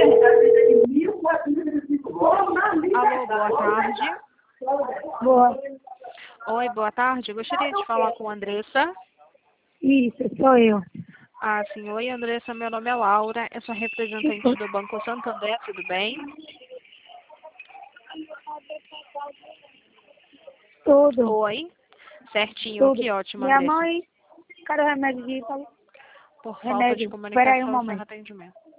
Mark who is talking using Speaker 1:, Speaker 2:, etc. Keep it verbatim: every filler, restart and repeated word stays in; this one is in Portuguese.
Speaker 1: Alô, boa tarde.
Speaker 2: Boa.
Speaker 1: Oi, boa tarde. Eu gostaria de falar com a Andressa.
Speaker 2: Isso, sou eu.
Speaker 1: Ah, sim. Oi, Andressa. Meu nome é Laura. Eu sou representante do Banco Santander. Tudo bem?
Speaker 2: Tudo.
Speaker 1: Oi. Certinho.
Speaker 2: Tudo.
Speaker 1: Que ótimo,
Speaker 2: Minha
Speaker 1: Andressa.
Speaker 2: mãe, cadê o remédio de...
Speaker 1: Por falta de
Speaker 2: Remédio. Espera aí um
Speaker 1: comunicação, sem
Speaker 2: momento.
Speaker 1: atendimento.